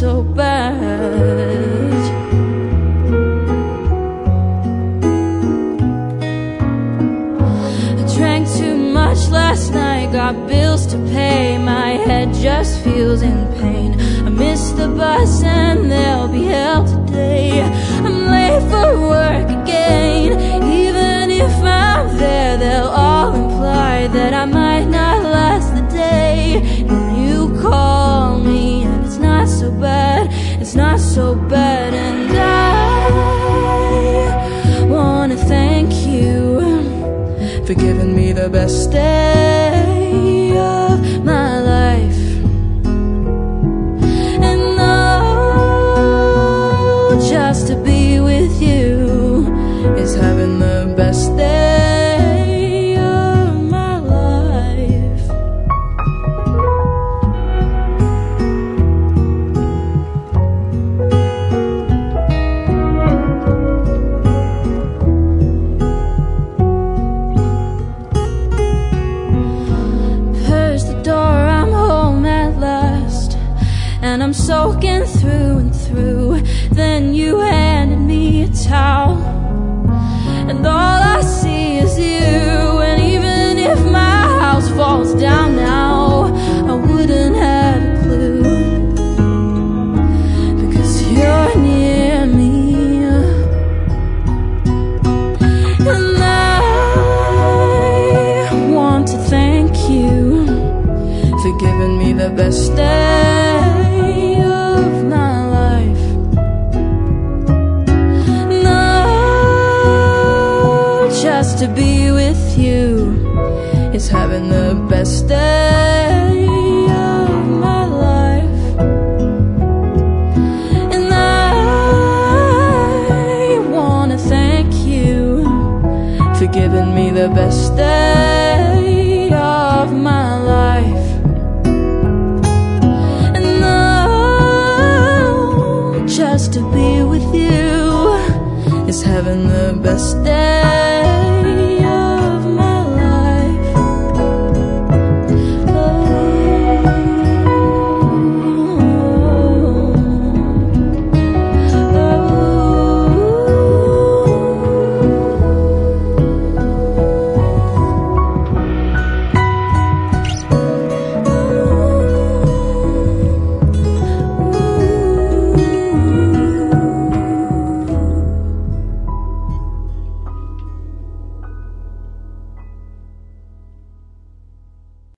so bad. I drank too much last night, got bills to pay, my head just feels in pain. I missed the bus and there'll be hell today. I'm late for work again. Even if I'm there, they'll all imply that I might not last the day. And you call me and it's not so bad, it's not so bad. And I wanna thank you for giving me the best day of my life. And oh, just to be with you is having the best day of my life. Purrs the door, I'm home at last, and I'm soaking through and through. Then you handed me a towel, and all I see is you. And even if my house falls down now, I wouldn't have a clue, because you're near me. And I want to thank you for giving me the best day of my life. Just to be with you is having the best day of my life. And I wanna thank you for giving me the best day of my life. And oh, just to be with you is having the best day